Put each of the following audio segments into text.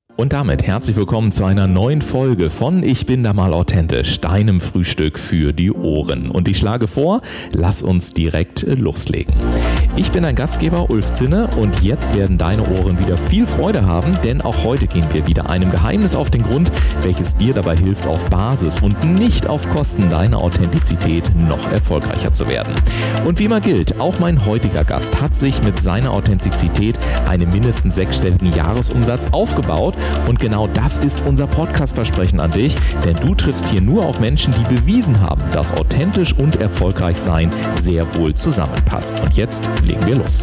Und damit herzlich willkommen zu einer neuen Folge von Ich bin da mal authentisch, deinem Frühstück für die Ohren. Und ich schlage vor, lass uns direkt loslegen. Ich bin dein Gastgeber Ulf Zinne und jetzt werden deine Ohren wieder viel Freude haben, denn auch heute gehen wir wieder einem Geheimnis auf den Grund, welches dir dabei hilft, auf Basis und nicht auf Kosten deiner Authentizität noch erfolgreicher zu werden. Und wie immer gilt, auch mein heutiger Gast hat sich mit seiner Authentizität einen mindestens 6-stelligen Jahresumsatz aufgebaut. Und genau das ist unser Podcast-Versprechen an dich, denn du triffst hier nur auf Menschen, die bewiesen haben, dass authentisch und erfolgreich sein sehr wohl zusammenpasst. Und jetzt legen wir los.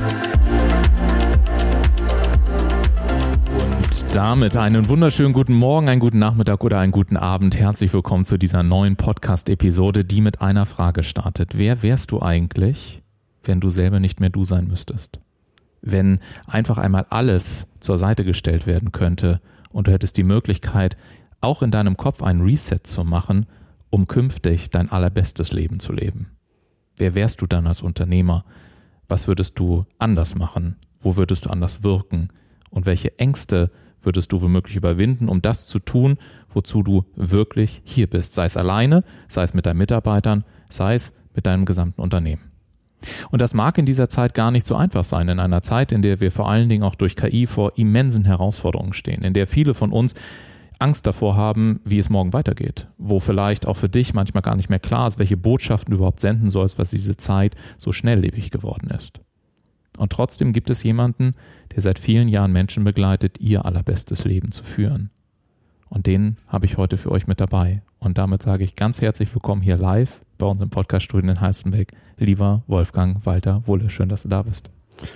Und damit einen wunderschönen guten Morgen, einen guten Nachmittag oder einen guten Abend. Herzlich willkommen zu dieser neuen Podcast-Episode, die mit einer Frage startet. Wer wärst du eigentlich, wenn du selber nicht mehr du sein müsstest? Wenn einfach einmal alles zur Seite gestellt werden könnte und du hättest die Möglichkeit, auch in deinem Kopf einen Reset zu machen, um künftig dein allerbestes Leben zu leben. Wer wärst du dann als Unternehmer? Was würdest du anders machen? Wo würdest du anders wirken? Und welche Ängste würdest du womöglich überwinden, um das zu tun, wozu du wirklich hier bist? Sei es alleine, sei es mit deinen Mitarbeitern, sei es mit deinem gesamten Unternehmen. Und das mag in dieser Zeit gar nicht so einfach sein, in einer Zeit, in der wir vor allen Dingen auch durch KI vor immensen Herausforderungen stehen, in der viele von uns Angst davor haben, wie es morgen weitergeht, wo vielleicht auch für dich manchmal gar nicht mehr klar ist, welche Botschaften du überhaupt senden sollst, was diese Zeit so schnelllebig geworden ist. Und trotzdem gibt es jemanden, der seit vielen Jahren Menschen begleitet, ihr allerbestes Leben zu führen. Und den habe ich heute für euch mit dabei. Und damit sage ich ganz herzlich willkommen hier live bei uns im Podcast-Studio in Halstenbek. Lieber Wolfgang Walter Wulle, schön, dass du da bist.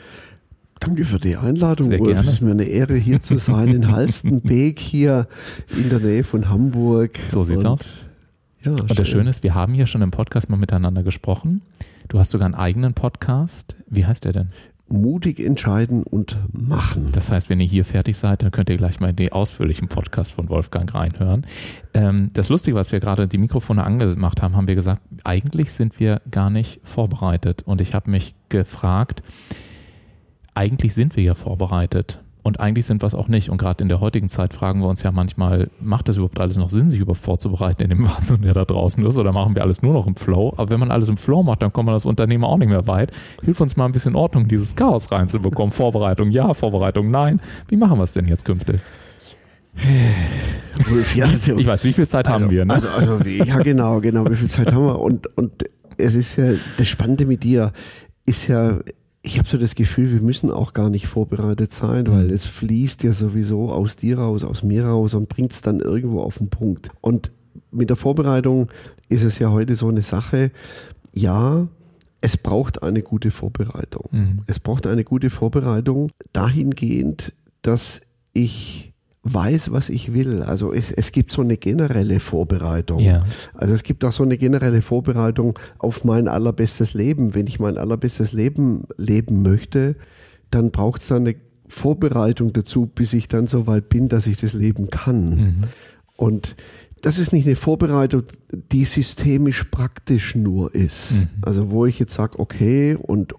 Danke für die Einladung, Sehr Ulf. gerne. Es ist mir eine Ehre, hier zu sein in Halstenbek, hier in der Nähe von Hamburg. So sieht's aus. Ja, und das Schöne ist, wir haben hier schon im Podcast mal miteinander gesprochen. Du hast sogar einen eigenen Podcast. Wie heißt der denn? Mutig entscheiden und machen. Das heißt, wenn ihr hier fertig seid, dann könnt ihr gleich mal in den ausführlichen Podcast von Wolfgang reinhören. Das Lustige, was wir gerade die Mikrofone angemacht haben, haben wir gesagt, eigentlich sind wir gar nicht vorbereitet. Und ich habe mich gefragt, eigentlich sind wir ja vorbereitet. Und eigentlich sind wir es auch nicht. Und gerade in der heutigen Zeit fragen wir uns ja manchmal, macht das überhaupt alles noch Sinn, sich überhaupt vorzubereiten in dem Wahnsinn, der da draußen ist? Oder machen wir alles nur noch im Flow? Aber wenn man alles im Flow macht, dann kommt man als Unternehmer auch nicht mehr weit. Hilf uns mal ein bisschen Ordnung, dieses Chaos reinzubekommen. Vorbereitung ja, Vorbereitung nein. Wie machen wir es denn jetzt künftig? Ulf, ja, also, ich weiß, wie viel Zeit haben wir? Ne? Ja, genau, wie viel Zeit haben wir? Und es ist ja, das Spannende mit dir ist ja, ich habe so das Gefühl, wir müssen auch gar nicht vorbereitet sein, weil es fließt ja sowieso aus dir raus, aus mir raus und bringt es dann irgendwo auf den Punkt. Und mit der Vorbereitung ist es ja heute so eine Sache, ja, es braucht eine gute Vorbereitung. Es braucht eine gute Vorbereitung dahingehend, dass ich weiß, was ich will. Also es gibt so eine generelle Vorbereitung. Ja. Also es gibt auch so eine generelle Vorbereitung auf mein allerbestes Leben. Wenn ich mein allerbestes Leben leben möchte, dann braucht es dann eine Vorbereitung dazu, bis ich dann so weit bin, dass ich das leben kann. Und das ist nicht eine Vorbereitung, die systemisch praktisch nur ist. Also wo ich jetzt sage, okay, und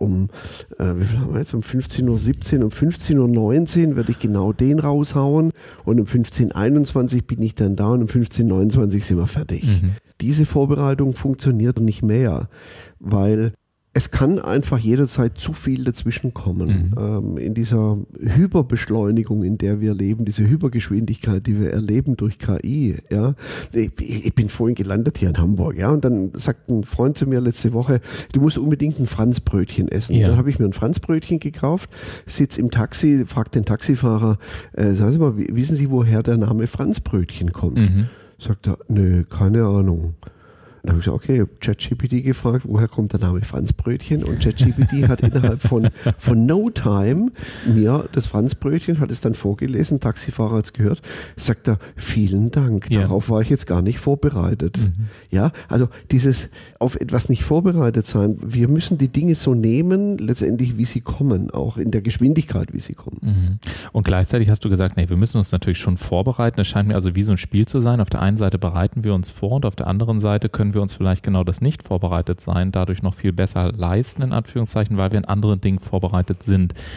wie viel haben wir jetzt? Um 15.17 Uhr, um 15.19 Uhr werde ich genau den raushauen und um 15.21 Uhr bin ich dann da und um 15.29 Uhr sind wir fertig. Diese Vorbereitung funktioniert nicht mehr, weil es kann einfach jederzeit zu viel dazwischen kommen. In dieser Hyperbeschleunigung, in der wir leben, diese Hypergeschwindigkeit, die wir erleben durch KI. Ja. Ich bin vorhin gelandet hier in Hamburg, ja, und dann sagt ein Freund zu mir letzte Woche, du musst unbedingt ein Franzbrötchen essen. Ja. Dann habe ich mir ein Franzbrötchen gekauft, sitze im Taxi, frage den Taxifahrer, sagen Sie mal, wissen Sie, woher der Name Franzbrötchen kommt? Sagt er, nö, keine Ahnung. Dann habe ich gesagt, okay, ChatGPT gefragt, woher kommt der Name Franzbrötchen? Und ChatGPT hat innerhalb von no time mir das Franzbrötchen, hat es dann vorgelesen, Taxifahrer hat es gehört, sagt er, vielen Dank, darauf war ich jetzt gar nicht vorbereitet. Ja, also dieses auf etwas nicht vorbereitet sein, wir müssen die Dinge so nehmen, letztendlich wie sie kommen, auch in der Geschwindigkeit, wie sie kommen. Und gleichzeitig hast du gesagt, nee, wir müssen uns natürlich schon vorbereiten. Es scheint mir also wie so ein Spiel zu sein. Auf der einen Seite bereiten wir uns vor und auf der anderen Seite können wir uns vielleicht genau das nicht vorbereitet sein, dadurch noch viel besser leisten, in Anführungszeichen, weil wir in anderen Dingen vorbereitet sind.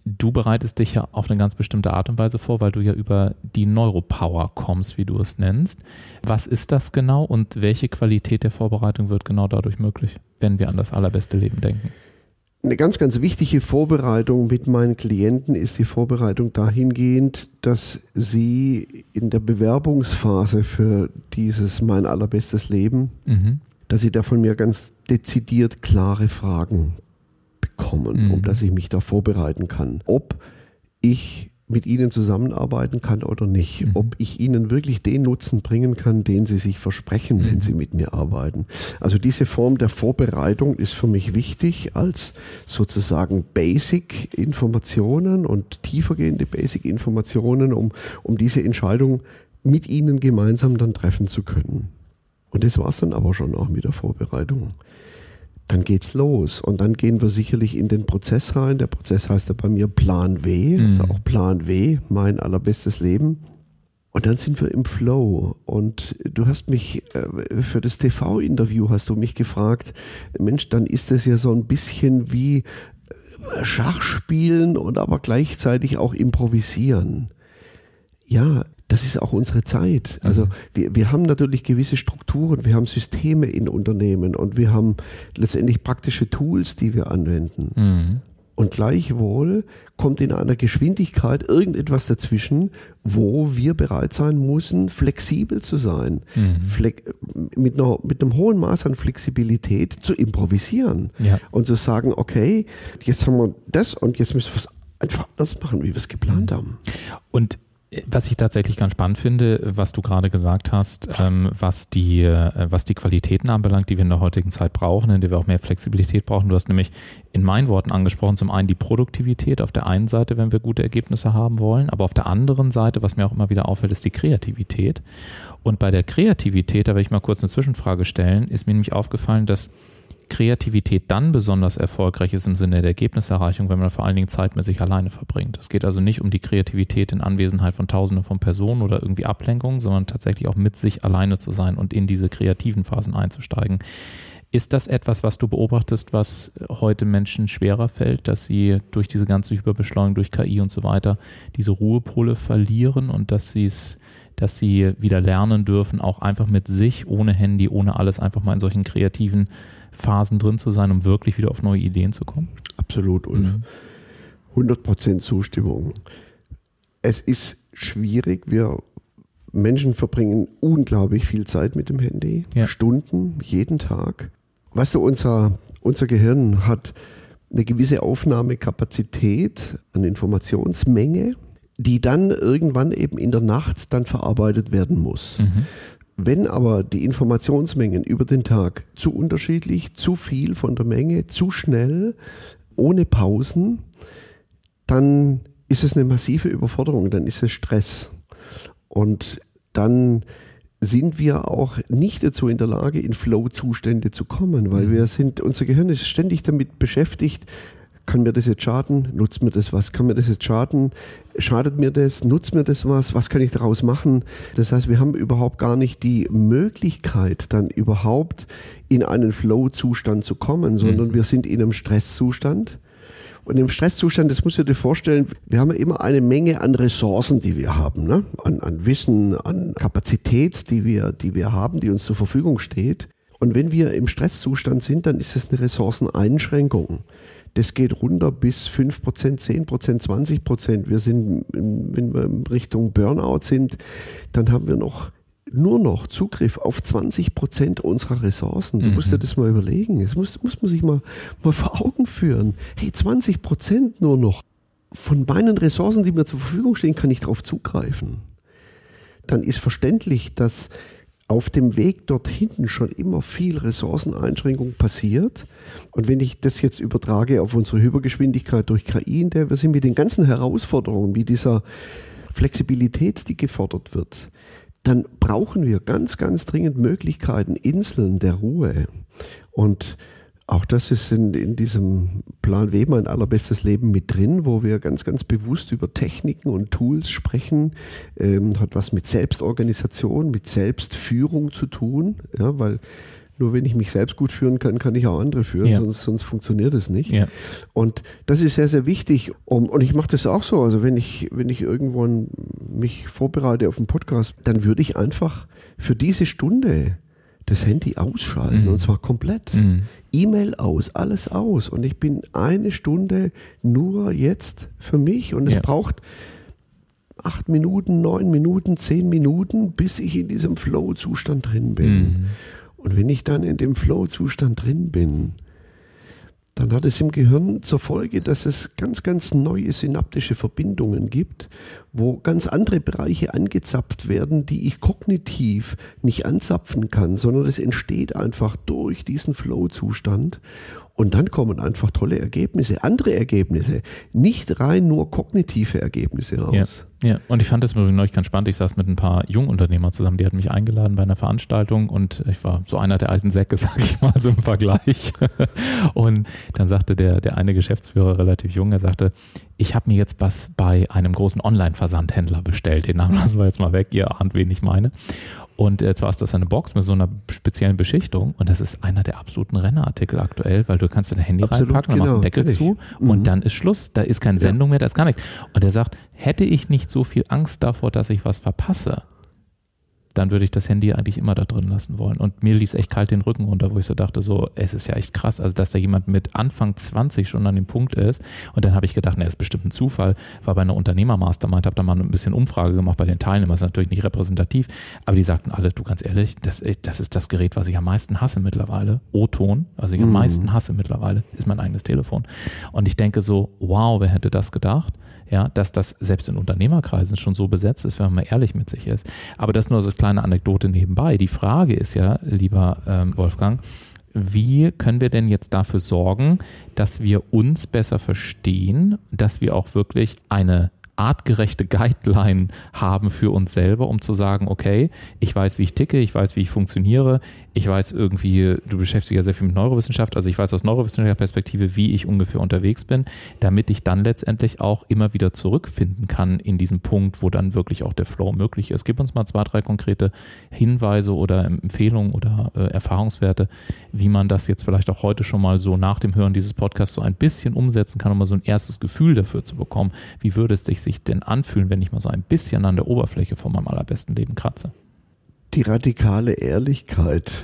du bereitest dich ja auf eine ganz bestimmte Art und Weise vor, weil du ja über die Neuropower kommst, wie du es nennst. Was ist das genau und welche Qualität der Vorbereitung wird genau dadurch möglich, wenn wir an das allerbeste Leben denken? Eine ganz, ganz wichtige Vorbereitung mit meinen Klienten ist die Vorbereitung dahingehend, dass sie in der Bewerbungsphase für dieses Mein allerbestes Leben, dass sie da von mir ganz dezidiert klare Fragen bekommen, dass ich mich da vorbereiten kann. Ob ich mit ihnen zusammenarbeiten kann oder nicht. Ob ich ihnen wirklich den Nutzen bringen kann, den sie sich versprechen, wenn sie mit mir arbeiten. Also diese Form der Vorbereitung ist für mich wichtig als sozusagen Basic-Informationen und tiefergehende Basic-Informationen, um diese Entscheidung mit ihnen gemeinsam dann treffen zu können. Und das war es dann aber schon auch mit der Vorbereitung. Dann geht's los und dann gehen wir sicherlich in den Prozess rein. Der Prozess heißt ja bei mir Plan W, also auch Plan W, mein allerbestes Leben. Und dann sind wir im Flow. Und du hast mich für das TV-Interview hast du mich gefragt, Mensch, dann ist es ja so ein bisschen wie Schachspielen und aber gleichzeitig auch improvisieren. Ja, das ist auch unsere Zeit. Also wir haben natürlich gewisse Strukturen, wir haben Systeme in Unternehmen und wir haben letztendlich praktische Tools, die wir anwenden. Und gleichwohl kommt in einer Geschwindigkeit irgendetwas dazwischen, wo wir bereit sein müssen, flexibel zu sein, mit einem hohen Maß an Flexibilität zu improvisieren und zu sagen, okay, jetzt haben wir das und jetzt müssen wir es einfach anders machen, wie wir es geplant haben. Und was ich tatsächlich ganz spannend finde, was du gerade gesagt hast, was die Qualitäten anbelangt, die wir in der heutigen Zeit brauchen, in der wir auch mehr Flexibilität brauchen. Du hast nämlich in meinen Worten angesprochen, zum einen die Produktivität auf der einen Seite, wenn wir gute Ergebnisse haben wollen, aber auf der anderen Seite, was mir auch immer wieder auffällt, ist die Kreativität. Und bei der Kreativität, da will ich mal kurz eine Zwischenfrage stellen, ist mir nämlich aufgefallen, dass Kreativität dann besonders erfolgreich ist im Sinne der Ergebniserreichung, wenn man vor allen Dingen Zeit mit sich alleine verbringt. Es geht also nicht um die Kreativität in Anwesenheit von Tausenden von Personen oder irgendwie Ablenkung, sondern tatsächlich auch mit sich alleine zu sein und in diese kreativen Phasen einzusteigen. Ist das etwas, was du beobachtest, was heute Menschen schwerer fällt, dass sie durch diese ganze Überbeschleunigung, durch KI und so weiter, diese Ruhepole verlieren und dass sie wieder lernen dürfen, auch einfach mit sich, ohne Handy, ohne alles, einfach mal in solchen kreativen Phasen drin zu sein, um wirklich wieder auf neue Ideen zu kommen? Absolut, Ulf. 100% Zustimmung. Es ist schwierig. Wir Menschen verbringen unglaublich viel Zeit mit dem Handy. Stunden, jeden Tag. Weißt du, unser Gehirn hat eine gewisse Aufnahmekapazität an Informationsmenge, die dann irgendwann eben in der Nacht dann verarbeitet werden muss. Wenn aber die Informationsmengen über den Tag zu unterschiedlich, zu viel von der Menge, zu schnell, ohne Pausen, dann ist es eine massive Überforderung, dann ist es Stress. Und dann sind wir auch nicht dazu in der Lage, in Flow-Zustände zu kommen, weil unser Gehirn ist ständig damit beschäftigt, kann mir das jetzt schaden? Nutzt mir das was? Kann mir das jetzt schaden? Schadet mir das? Nutzt mir das was? Was kann ich daraus machen? Das heißt, wir haben überhaupt gar nicht die Möglichkeit, dann überhaupt in einen Flow-Zustand zu kommen, sondern wir sind in einem Stresszustand. Und im Stresszustand, das musst du dir vorstellen, wir haben ja immer eine Menge an Ressourcen, die wir haben, ne? An Wissen, an Kapazität, die wir haben, die uns zur Verfügung steht. Und wenn wir im Stresszustand sind, dann ist es eine Ressourceneinschränkung. Das geht runter bis 5%, 10%, 20%. Wenn wir in Richtung Burnout sind, dann haben wir nur noch Zugriff auf 20% unserer Ressourcen. Du musst dir das mal überlegen. Das muss man sich mal vor Augen führen. Hey, 20% nur noch. Von meinen Ressourcen, die mir zur Verfügung stehen, kann ich darauf zugreifen. Dann ist verständlich, dass auf dem Weg dorthin schon immer viel Ressourceneinschränkung passiert. Und wenn ich das jetzt übertrage auf unsere Hypergeschwindigkeit durch KI, in der wir sind, mit den ganzen Herausforderungen, wie dieser Flexibilität, die gefordert wird, dann brauchen wir ganz, ganz dringend Möglichkeiten, Inseln der Ruhe. Und auch das ist in diesem Plan W, mein allerbestes Leben, mit drin, wo wir ganz, ganz bewusst über Techniken und Tools sprechen. Hat was mit Selbstorganisation, mit Selbstführung zu tun, ja, weil Nur wenn ich mich selbst gut führen kann, kann ich auch andere führen, sonst funktioniert es nicht. Ja. Und das ist sehr, sehr wichtig. Und ich mache das auch so. Also wenn ich irgendwann mich vorbereite auf einen Podcast, dann würde ich einfach für diese Stunde das Handy ausschalten und zwar komplett. E-Mail aus, alles aus. Und ich bin eine Stunde nur jetzt für mich und es braucht 8 Minuten, 9 Minuten, 10 Minuten, bis ich in diesem Flow-Zustand drin bin. Und wenn ich dann in dem Flow-Zustand drin bin, dann hat es im Gehirn zur Folge, dass es ganz, ganz neue synaptische Verbindungen gibt, wo ganz andere Bereiche angezapft werden, die ich kognitiv nicht anzapfen kann, sondern es entsteht einfach durch diesen Flow-Zustand. Und dann kommen einfach tolle Ergebnisse, andere Ergebnisse, nicht rein nur kognitive Ergebnisse raus. Ja, und ich fand das neulich ganz spannend. Ich saß mit ein paar Jungunternehmern zusammen, die hatten mich eingeladen bei einer Veranstaltung und ich war so einer der alten Säcke, sag ich mal, so im Vergleich. Und dann sagte der eine Geschäftsführer, relativ jung, er sagte, ich habe mir jetzt was bei einem großen Online-Versandhändler bestellt. Den Namen lassen wir jetzt mal weg, ihr ahnt, wen ich meine. Und zwar ist das eine Box mit so einer speziellen Beschichtung und das ist einer der absoluten Rennerartikel aktuell, weil du kannst dein Handy reinpacken, dann machst du den Deckel zu und dann ist Schluss. Da ist keine Sendung mehr, da ist gar nichts. Und er sagt, hätte ich nicht so viel Angst davor, dass ich was verpasse, dann würde ich das Handy eigentlich immer da drin lassen wollen. Und mir lief echt kalt den Rücken runter, wo ich so dachte, so, es ist ja echt krass, also dass da jemand mit Anfang 20 schon an dem Punkt ist. Und dann habe ich gedacht, ist bestimmt ein Zufall, war bei einer Unternehmer-Mastermind, habe da mal ein bisschen Umfrage gemacht bei den Teilnehmern, ist natürlich nicht repräsentativ, aber die sagten alle, du ganz ehrlich, das ist das Gerät, was ich am meisten hasse mittlerweile, O-Ton, also ich am meisten hasse mittlerweile, ist mein eigenes Telefon. Und ich denke so, wow, wer hätte das gedacht? Ja, dass das selbst in Unternehmerkreisen schon so besetzt ist, wenn man mal ehrlich mit sich ist. Aber das nur so eine kleine Anekdote nebenbei. Die Frage ist ja, lieber Wolfgang, wie können wir denn jetzt dafür sorgen, dass wir uns besser verstehen, dass wir auch wirklich eine artgerechte Guideline haben für uns selber, um zu sagen, okay, ich weiß, wie ich ticke, ich weiß, wie ich funktioniere, ich weiß irgendwie, du beschäftigst dich ja sehr viel mit Neurowissenschaft, also ich weiß aus neurowissenschaftlicher Perspektive, wie ich ungefähr unterwegs bin, damit ich dann letztendlich auch immer wieder zurückfinden kann in diesem Punkt, wo dann wirklich auch der Flow möglich ist. Gib uns mal 2, 3 konkrete Hinweise oder Empfehlungen oder Erfahrungswerte, wie man das jetzt vielleicht auch heute schon mal so nach dem Hören dieses Podcasts so ein bisschen umsetzen kann, um mal so ein erstes Gefühl dafür zu bekommen. Wie würde es sich denn anfühlen, wenn ich mal so ein bisschen an der Oberfläche von meinem allerbesten Leben kratze? Die radikale Ehrlichkeit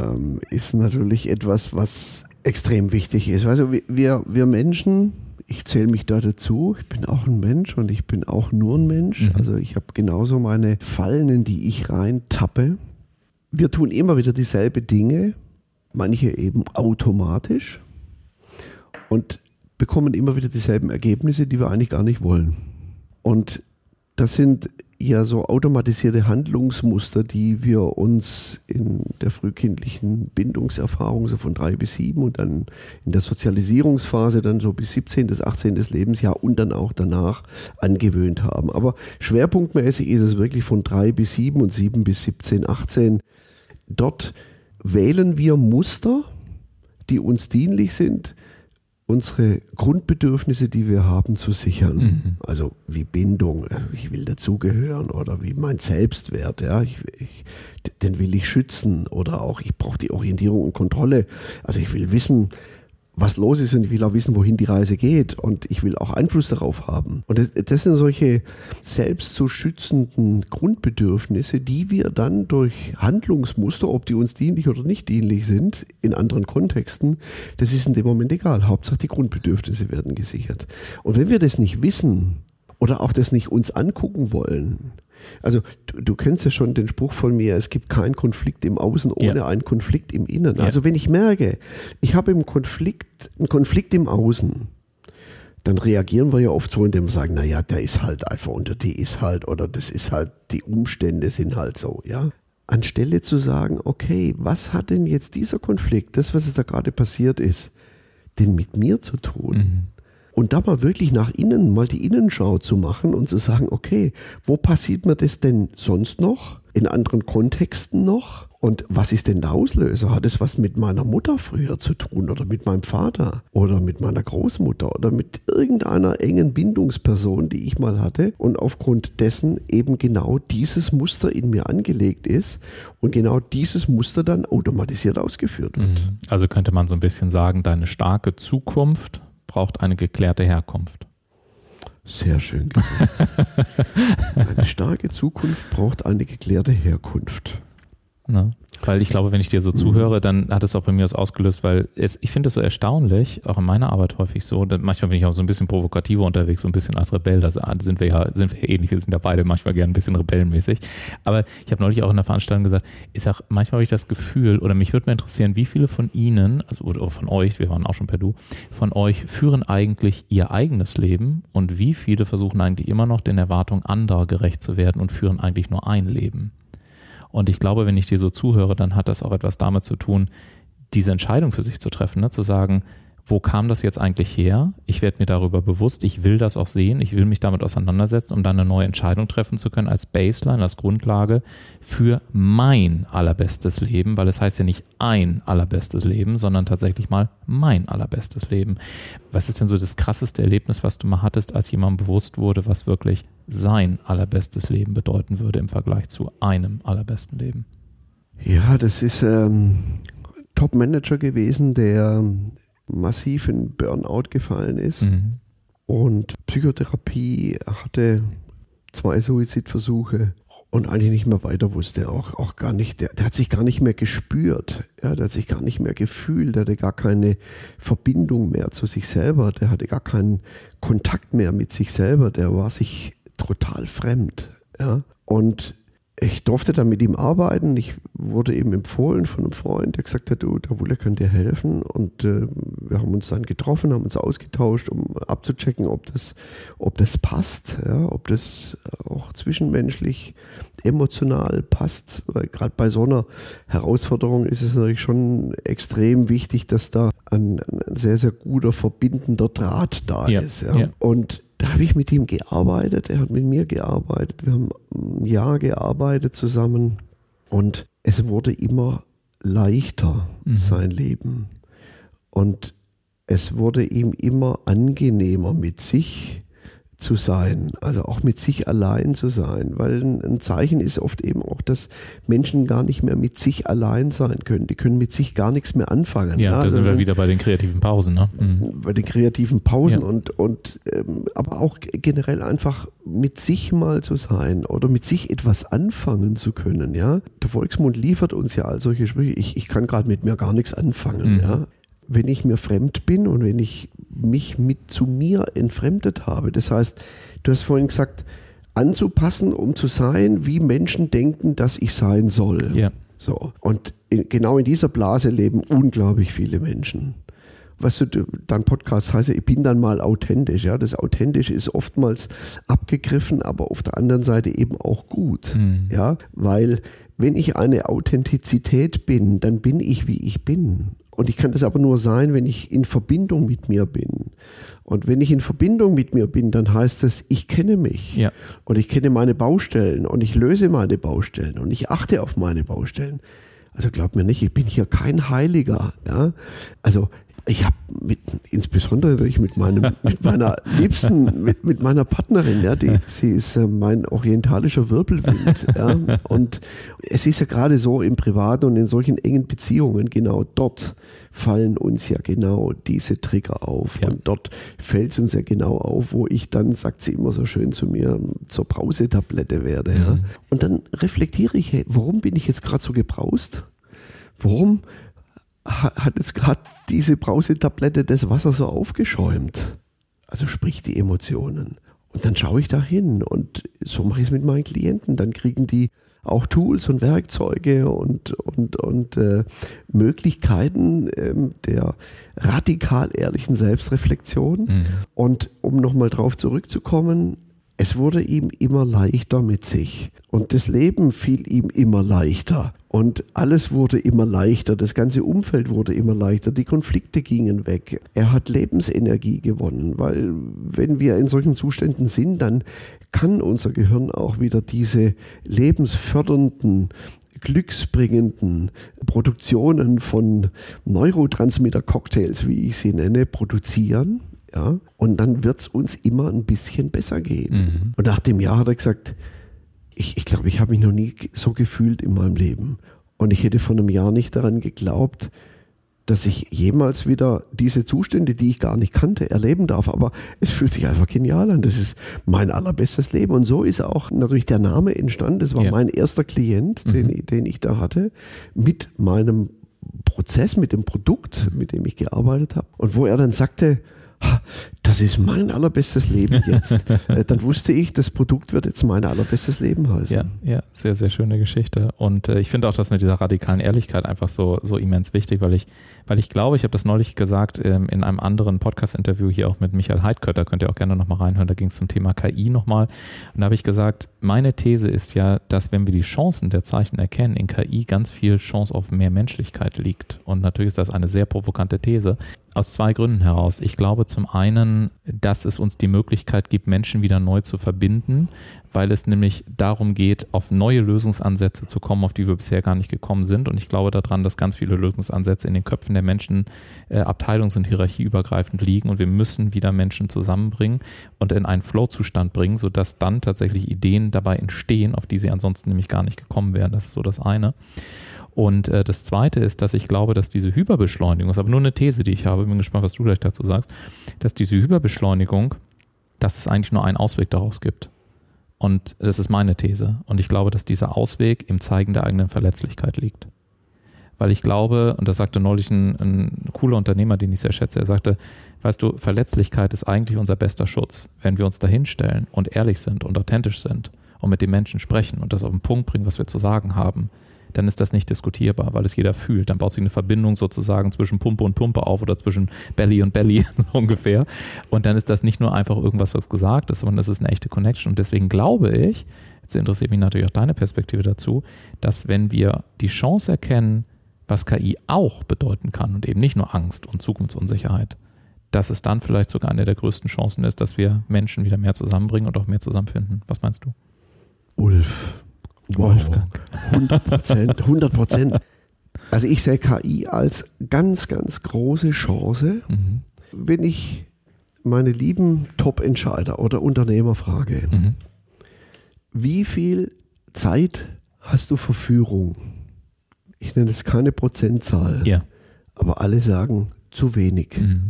ist natürlich etwas, was extrem wichtig ist. Also wir Menschen, ich zähle mich da dazu, ich bin auch ein Mensch und ich bin auch nur ein Mensch. Also ich habe genauso meine Fallen, in die ich reintappe. Wir tun immer wieder dieselben Dinge, manche eben automatisch und bekommen immer wieder dieselben Ergebnisse, die wir eigentlich gar nicht wollen. Und das sind ja so automatisierte Handlungsmuster, die wir uns in der frühkindlichen Bindungserfahrung so von 3 bis 7 und dann in der Sozialisierungsphase dann so bis 17. bis 18. Lebensjahr und dann auch danach angewöhnt haben. Aber schwerpunktmäßig ist es wirklich von 3 bis 7 und 7 bis 17, 18. Dort wählen wir Muster, die uns dienlich sind, unsere Grundbedürfnisse, die wir haben, zu sichern. Also wie Bindung, ich will dazugehören oder wie mein Selbstwert, ja, den will ich schützen oder auch ich brauche die Orientierung und Kontrolle. Also ich will wissen, was los ist und ich will auch wissen, wohin die Reise geht und ich will auch Einfluss darauf haben. Und das sind solche selbst zu schützenden Grundbedürfnisse, die wir dann durch Handlungsmuster, ob die uns dienlich oder nicht dienlich sind, in anderen Kontexten, das ist in dem Moment egal. Hauptsache die Grundbedürfnisse werden gesichert. Und wenn wir das nicht wissen oder auch das nicht uns angucken wollen, also du kennst ja schon den Spruch von mir, es gibt keinen Konflikt im Außen ohne einen Konflikt im Innen. Ja. Also wenn ich merke, ich habe einen Konflikt im Außen, dann reagieren wir ja oft so, indem wir sagen, naja, der ist halt einfach und die ist halt oder das ist halt, die Umstände sind halt so, ja. Anstelle zu sagen, okay, was hat denn jetzt dieser Konflikt, das, was es da gerade passiert ist, denn mit mir zu tun? Und da mal wirklich nach innen, mal die Innenschau zu machen und zu sagen, okay, wo passiert mir das denn sonst noch? In anderen Kontexten noch? Und was ist denn der Auslöser? Hat es was mit meiner Mutter früher zu tun oder mit meinem Vater oder mit meiner Großmutter oder mit irgendeiner engen Bindungsperson, die ich mal hatte und aufgrund dessen eben genau dieses Muster in mir angelegt ist und genau dieses Muster dann automatisiert ausgeführt wird. Also könnte man so ein bisschen sagen, deine starke Zukunft braucht eine geklärte Herkunft. Sehr schön gesagt. Eine starke Zukunft braucht eine geklärte Herkunft. Ne? Weil ich glaube, wenn ich dir so zuhöre, dann hat es auch bei mir was ausgelöst, weil ich finde es so erstaunlich, auch in meiner Arbeit häufig so, manchmal bin ich auch so ein bisschen provokativer unterwegs, so ein bisschen als Rebell, da sind wir ja ähnlich, wir sind ja beide manchmal gerne ein bisschen rebellenmäßig, aber ich habe neulich auch in der Veranstaltung gesagt, ich sage, manchmal habe ich das Gefühl, oder mich würde mal interessieren, wie viele von Ihnen, also oder von euch, wir waren auch schon per Du, von euch führen eigentlich ihr eigenes Leben und wie viele versuchen eigentlich immer noch den Erwartungen anderer gerecht zu werden und führen eigentlich nur ein Leben. Und ich glaube, wenn ich dir so zuhöre, dann hat das auch etwas damit zu tun, diese Entscheidung für sich zu treffen, ne? Zu sagen, wo kam das jetzt eigentlich her? Ich werde mir darüber bewusst, ich will das auch sehen, ich will mich damit auseinandersetzen, um dann eine neue Entscheidung treffen zu können als Baseline, als Grundlage für mein allerbestes Leben, weil es heißt ja nicht ein allerbestes Leben, sondern tatsächlich mal mein allerbestes Leben. Was ist denn so das krasseste Erlebnis, was du mal hattest, als jemandem bewusst wurde, was wirklich sein allerbestes Leben bedeuten würde im Vergleich zu einem allerbesten Leben? Ja, das ist Top-Manager gewesen, der massiv in Burnout gefallen ist und Psychotherapie hatte 2 Suizidversuche und eigentlich nicht mehr weiter wusste, auch gar nicht, der hat sich gar nicht mehr gespürt, ja, der hat sich gar nicht mehr gefühlt, der hatte gar keine Verbindung mehr zu sich selber, der hatte gar keinen Kontakt mehr mit sich selber, der war sich total fremd, ja, und ich durfte dann mit ihm arbeiten. Ich wurde eben empfohlen von einem Freund, der gesagt hat, du, der Wulle kann dir helfen. Und wir haben uns dann getroffen, haben uns ausgetauscht, um abzuchecken, ob das passt, ja, ob das auch zwischenmenschlich, emotional passt. Weil gerade bei so einer Herausforderung ist es natürlich schon extrem wichtig, dass da ein sehr, sehr guter verbindender Draht da ist. Ja. Ja. Und da habe ich mit ihm gearbeitet, er hat mit mir gearbeitet, wir haben ein Jahr gearbeitet zusammen und es wurde immer leichter, sein Leben. Und es wurde ihm immer angenehmer mit sich zu sein, also auch mit sich allein zu sein, weil ein Zeichen ist oft eben auch, dass Menschen gar nicht mehr mit sich allein sein können. Die können mit sich gar nichts mehr anfangen. Ja, da sind wir wieder bei den kreativen Pausen. Ne? Bei den kreativen Pausen und aber auch generell einfach mit sich mal zu sein oder mit sich etwas anfangen zu können. Ja? Der Volksmund liefert uns ja all solche Sprüche. Ich kann gerade mit mir gar nichts anfangen. Ja? Wenn ich mir fremd bin und wenn ich mich zu mir entfremdet habe. Das heißt, du hast vorhin gesagt, anzupassen, um zu sein, wie Menschen denken, dass ich sein soll. Ja. So. Und genau in dieser Blase leben unglaublich viele Menschen. Weißt du, dein Podcast heißt ja, ich bin dann mal authentisch. Ja? Das Authentische ist oftmals abgegriffen, aber auf der anderen Seite eben auch gut. Ja? Weil wenn ich eine Authentizität bin, dann bin ich, wie ich bin. Und ich kann das aber nur sein, wenn ich in Verbindung mit mir bin. Und wenn ich in Verbindung mit mir bin, dann heißt das, ich kenne mich. Ja. Und ich kenne meine Baustellen und ich löse meine Baustellen und ich achte auf meine Baustellen. Also glaub mir nicht, ich bin hier kein Heiliger. Ja? Also ich habe insbesondere mit meiner Liebsten, mit meiner Partnerin, ja, sie ist mein orientalischer Wirbelwind. Ja, und es ist ja gerade so im Privaten und in solchen engen Beziehungen, genau dort fallen uns ja genau diese Trigger auf. Ja. Und dort fällt es uns ja genau auf, wo ich dann, sagt sie immer so schön zu mir, zur Brausetablette werde. Ja. Und dann reflektiere ich, hey, warum bin ich jetzt gerade so gebraust? Warum hat jetzt gerade diese Brausetablette das Wasser so aufgeschäumt? Also sprich die Emotionen. Und dann schaue ich da hin und so mache ich es mit meinen Klienten. Dann kriegen die auch Tools und Werkzeuge und Möglichkeiten der radikal ehrlichen Selbstreflexion. Und um nochmal drauf zurückzukommen, Es wurde ihm immer leichter mit sich und das Leben fiel ihm immer leichter und alles wurde immer leichter, das ganze Umfeld wurde immer leichter, die Konflikte gingen weg. Er hat Lebensenergie gewonnen, weil wenn wir in solchen Zuständen sind, dann kann unser Gehirn auch wieder diese lebensfördernden, glücksbringenden Produktionen von Neurotransmitter-Cocktails, wie ich sie nenne, produzieren. Ja, und dann wird es uns immer ein bisschen besser gehen. Mhm. Und nach dem Jahr hat er gesagt, ich glaube, ich habe mich noch nie so gefühlt in meinem Leben. Und ich hätte vor einem Jahr nicht daran geglaubt, dass ich jemals wieder diese Zustände, die ich gar nicht kannte, erleben darf. Aber es fühlt sich einfach genial an. Das ist mein allerbestes Leben. Und so ist auch natürlich der Name entstanden. Das war mein erster Klient, den ich da hatte, mit meinem Prozess, mit dem Produkt, mit dem ich gearbeitet habe. Und wo er dann sagte, das ist mein allerbestes Leben jetzt. Dann wusste ich, das Produkt wird jetzt mein allerbestes Leben heißen. Ja, sehr, sehr schöne Geschichte. Und ich finde auch das mit dieser radikalen Ehrlichkeit einfach so immens wichtig, weil ich glaube, ich habe das neulich gesagt in einem anderen Podcast-Interview hier auch mit Michael Heidkötter, könnt ihr auch gerne nochmal reinhören, da ging es zum Thema KI nochmal. Und da habe ich gesagt, meine These ist ja, dass wenn wir die Chancen der Zeichen erkennen, in KI ganz viel Chance auf mehr Menschlichkeit liegt. Und natürlich ist das eine sehr provokante These. Aus zwei Gründen heraus. Ich glaube zum einen, dass es uns die Möglichkeit gibt, Menschen wieder neu zu verbinden, weil es nämlich darum geht, auf neue Lösungsansätze zu kommen, auf die wir bisher gar nicht gekommen sind. Und ich glaube daran, dass ganz viele Lösungsansätze in den Köpfen der Menschen abteilungs- und hierarchieübergreifend liegen. Und wir müssen wieder Menschen zusammenbringen und in einen Flow-Zustand bringen, sodass dann tatsächlich Ideen dabei entstehen, auf die sie ansonsten nämlich gar nicht gekommen wären. Das ist so das eine. Und das Zweite ist, dass ich glaube, dass diese Hyperbeschleunigung, das ist aber nur eine These, die ich habe, bin gespannt, was du gleich dazu sagst, dass diese Hyperbeschleunigung, dass es eigentlich nur einen Ausweg daraus gibt. Und das ist meine These. Und ich glaube, dass dieser Ausweg im Zeigen der eigenen Verletzlichkeit liegt. Weil ich glaube, und das sagte neulich ein cooler Unternehmer, den ich sehr schätze, er sagte, weißt du, Verletzlichkeit ist eigentlich unser bester Schutz. Wenn wir uns dahinstellen und ehrlich sind und authentisch sind und mit den Menschen sprechen und das auf den Punkt bringen, was wir zu sagen haben, dann ist das nicht diskutierbar, weil es jeder fühlt. Dann baut sich eine Verbindung sozusagen zwischen Pumpe und Pumpe auf oder zwischen Belly und Belly so ungefähr. Und dann ist das nicht nur einfach irgendwas, was gesagt ist, sondern es ist eine echte Connection. Und deswegen glaube ich, jetzt interessiert mich natürlich auch deine Perspektive dazu, dass wenn wir die Chance erkennen, was KI auch bedeuten kann und eben nicht nur Angst und Zukunftsunsicherheit, dass es dann vielleicht sogar eine der größten Chancen ist, dass wir Menschen wieder mehr zusammenbringen und auch mehr zusammenfinden. Was meinst du? Ulf. Wolfgang. 100%. Also ich sehe KI als ganz, ganz große Chance, wenn ich meine lieben Top-Entscheider oder Unternehmer frage, wie viel Zeit hast du für Führung? Ich nenne jetzt keine Prozentzahl, aber alle sagen zu wenig,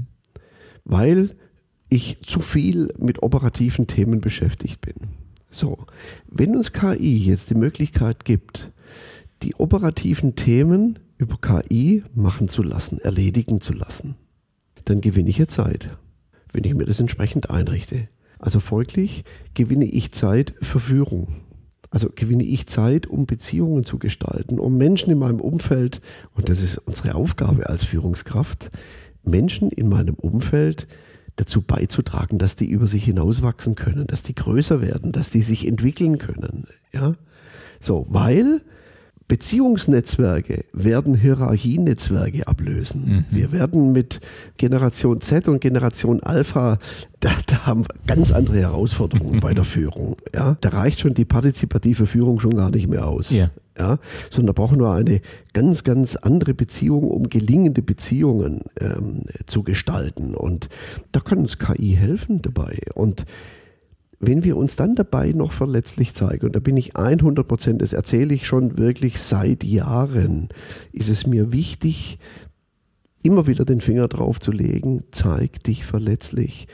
weil ich zu viel mit operativen Themen beschäftigt bin. So, wenn uns KI jetzt die Möglichkeit gibt, die operativen Themen über KI machen zu lassen, erledigen zu lassen, dann gewinne ich ja Zeit, wenn ich mir das entsprechend einrichte. Also folglich gewinne ich Zeit für Führung. Also gewinne ich Zeit, um Beziehungen zu gestalten, um Menschen in meinem Umfeld, und das ist unsere Aufgabe als Führungskraft, Menschen in meinem Umfeld dazu beizutragen, dass die über sich hinauswachsen können, dass die größer werden, dass die sich entwickeln können. Ja? So, weil Beziehungsnetzwerke werden Hierarchienetzwerke ablösen. Wir werden mit Generation Z und Generation Alpha, da haben wir ganz andere Herausforderungen bei der Führung. Ja? Da reicht schon die partizipative Führung schon gar nicht mehr aus. Ja, sondern da brauchen wir eine ganz, ganz andere Beziehung, um gelingende Beziehungen zu gestalten. Und da kann uns KI helfen dabei. Und wenn wir uns dann dabei noch verletzlich zeigen, und da bin ich 100%, das erzähle ich schon wirklich seit Jahren, ist es mir wichtig, immer wieder den Finger drauf zu legen, zeig dich verletzlich.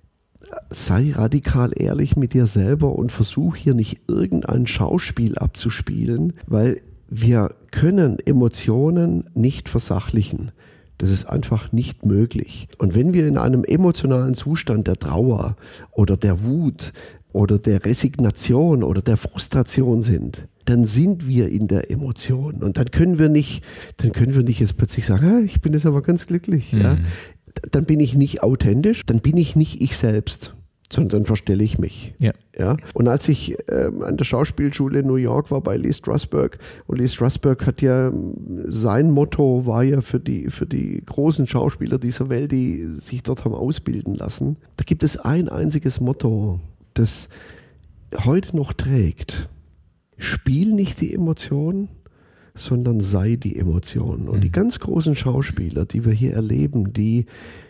Sei radikal ehrlich mit dir selber und versuch hier nicht irgendein Schauspiel abzuspielen, weil wir können Emotionen nicht versachlichen. Das ist einfach nicht möglich. Und wenn wir in einem emotionalen Zustand der Trauer oder der Wut oder der Resignation oder der Frustration sind, dann sind wir in der Emotion. Und dann können wir nicht jetzt plötzlich sagen, ich bin jetzt aber ganz glücklich. Ja? Dann bin ich nicht authentisch, dann bin ich nicht ich selbst. sondern dann verstelle ich mich. Ja. Ja? Und als ich an der Schauspielschule in New York war bei Lee Strasberg, und Lee Strasberg hat ja, sein Motto war ja für die großen Schauspieler dieser Welt, die sich dort haben ausbilden lassen, da gibt es ein einziges Motto, das heute noch trägt. Spiel nicht die Emotion, sondern sei die Emotion. Und die ganz großen Schauspieler, die wir hier erleben, die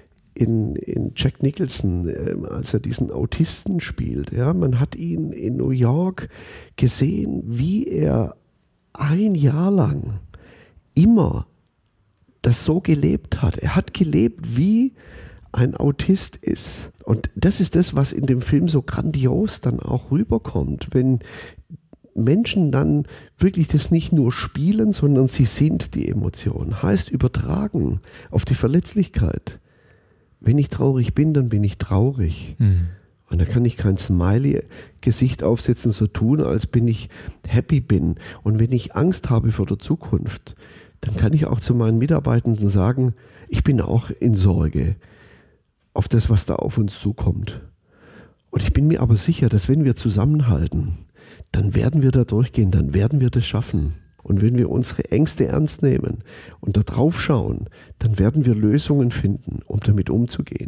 in Jack Nicholson, als er diesen Autisten spielt, ja, man hat ihn in New York gesehen, wie er ein Jahr lang immer das so gelebt hat. Er hat gelebt, wie ein Autist ist. Und das ist das, was in dem Film so grandios dann auch rüberkommt, wenn Menschen dann wirklich das nicht nur spielen, sondern sie sind die Emotion. Heißt übertragen auf die Verletzlichkeit. Wenn ich traurig bin, dann bin ich traurig. Und dann kann ich kein Smiley-Gesicht aufsetzen, so tun, als bin ich happy bin. Und wenn ich Angst habe vor der Zukunft, dann kann ich auch zu meinen Mitarbeitenden sagen, ich bin auch in Sorge auf das, was da auf uns zukommt. Und ich bin mir aber sicher, dass wenn wir zusammenhalten, dann werden wir da durchgehen, dann werden wir das schaffen. Und wenn wir unsere Ängste ernst nehmen und da drauf schauen, dann werden wir Lösungen finden, um damit umzugehen.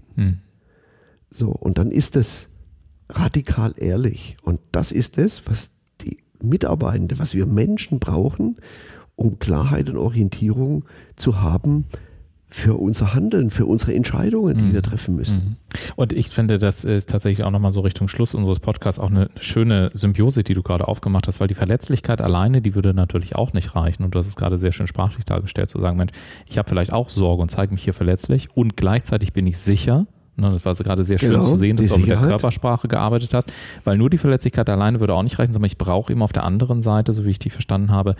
So, und dann ist es radikal ehrlich. Und das ist es, was die Mitarbeitenden, was wir Menschen brauchen, um Klarheit und Orientierung zu haben für unser Handeln, für unsere Entscheidungen, die wir treffen müssen. Und ich finde, das ist tatsächlich auch nochmal so Richtung Schluss unseres Podcasts auch eine schöne Symbiose, die du gerade aufgemacht hast, weil die Verletzlichkeit alleine, die würde natürlich auch nicht reichen. Und du hast es gerade sehr schön sprachlich dargestellt, zu sagen, Mensch, ich habe vielleicht auch Sorge und zeige mich hier verletzlich und gleichzeitig bin ich sicher. Das war gerade sehr schön zu sehen, dass du auch mit der Körpersprache gearbeitet hast, weil nur die Verletzlichkeit alleine würde auch nicht reichen, sondern ich brauche eben auf der anderen Seite, so wie ich dich verstanden habe,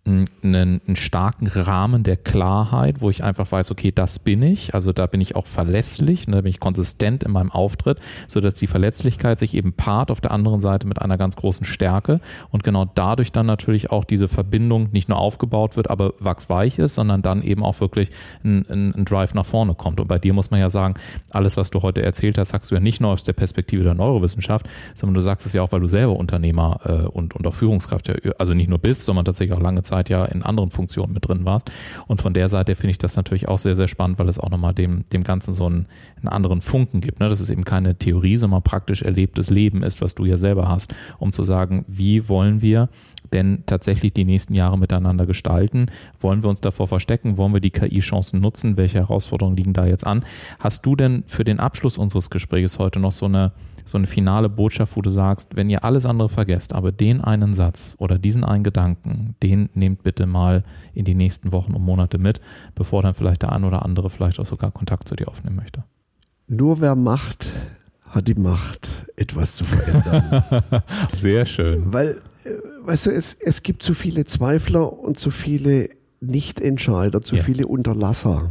einen starken Rahmen der Klarheit, wo ich einfach weiß, okay, das bin ich, also da bin ich auch verlässlich, da bin ich konsistent in meinem Auftritt, sodass die Verletzlichkeit sich eben paart auf der anderen Seite mit einer ganz großen Stärke und genau dadurch dann natürlich auch diese Verbindung nicht nur aufgebaut wird, aber wachsweich ist, sondern dann eben auch wirklich ein Drive nach vorne kommt. Und bei dir muss man ja sagen, alles, was du heute erzählt hast, sagst du ja nicht nur aus der Perspektive der Neurowissenschaft, sondern du sagst es ja auch, weil du selber Unternehmer und auch Führungskraft, also nicht nur bist, sondern tatsächlich auch lange Zeit ja in anderen Funktionen mit drin warst. Und von der Seite finde ich das natürlich auch sehr, sehr spannend, weil es auch nochmal dem Ganzen so einen anderen Funken gibt. Ne? Dass es eben keine Theorie, sondern praktisch erlebtes Leben ist, was du ja selber hast, um zu sagen, wie wollen wir denn tatsächlich die nächsten Jahre miteinander gestalten? Wollen wir uns davor verstecken? Wollen wir die KI-Chancen nutzen? Welche Herausforderungen liegen da jetzt an? Hast du denn für den Abschluss unseres Gesprächs heute noch so eine finale Botschaft, wo du sagst, wenn ihr alles andere vergesst, aber den einen Satz oder diesen einen Gedanken, den nehmt bitte mal in die nächsten Wochen und Monate mit, bevor dann vielleicht der ein oder andere vielleicht auch sogar Kontakt zu dir aufnehmen möchte? Nur wer macht, hat die Macht, etwas zu verändern. Sehr schön. Weil, weißt du, es gibt zu viele Zweifler und zu viele Nichtentscheider, zu viele Unterlasser.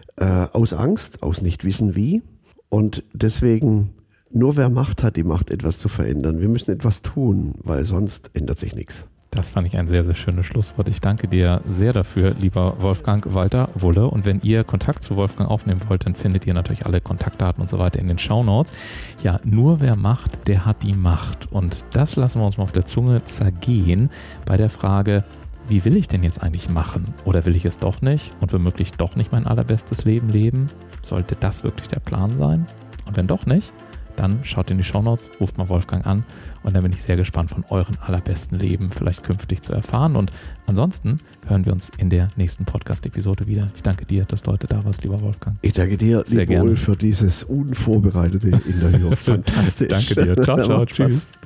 Aus Angst, aus Nichtwissen wie. Und deswegen, nur wer Macht hat, die Macht, etwas zu verändern. Wir müssen etwas tun, weil sonst ändert sich nichts. Das fand ich ein sehr, sehr schönes Schlusswort. Ich danke dir sehr dafür, lieber Wolfgang Walter Wulle. Und wenn ihr Kontakt zu Wolfgang aufnehmen wollt, dann findet ihr natürlich alle Kontaktdaten und so weiter in den Shownotes. Ja, nur wer macht, der hat die Macht. Und das lassen wir uns mal auf der Zunge zergehen bei der Frage, wie will ich denn jetzt eigentlich machen? Oder will ich es doch nicht und womöglich doch nicht mein allerbestes Leben leben? Sollte das wirklich der Plan sein? Und wenn doch nicht, dann schaut in die Shownotes, ruft mal Wolfgang an und dann bin ich sehr gespannt, von euren allerbesten Leben vielleicht künftig zu erfahren. Und ansonsten hören wir uns in der nächsten Podcast-Episode wieder. Ich danke dir, dass du heute da warst, lieber Wolfgang. Ich danke dir, lieber Ulf, für dieses unvorbereitete Interview. Fantastisch. Danke dir. Ciao, ciao. Tschüss.